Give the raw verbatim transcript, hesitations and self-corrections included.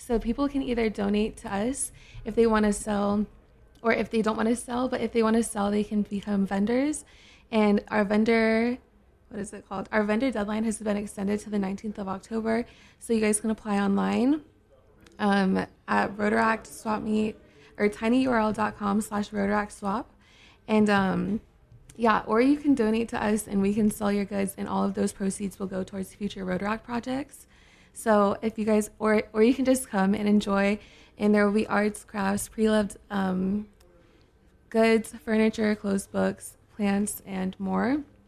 So people can either donate to us if they want to sell, or if they don't want to sell, but if they want to sell, they can become vendors. And our vendor, what is it called? Our vendor deadline has been extended to the nineteenth of October. So you guys can apply online um, at Rotaract Swap Meet or tinyurl.com slash Rotaract Swap. And um, yeah, or you can donate to us and we can sell your goods, and all of those proceeds will go towards future Rotaract projects. So if you guys, or or you can just come and enjoy, and there will be arts, crafts, pre-loved um, goods, furniture, closed books, plants, and more.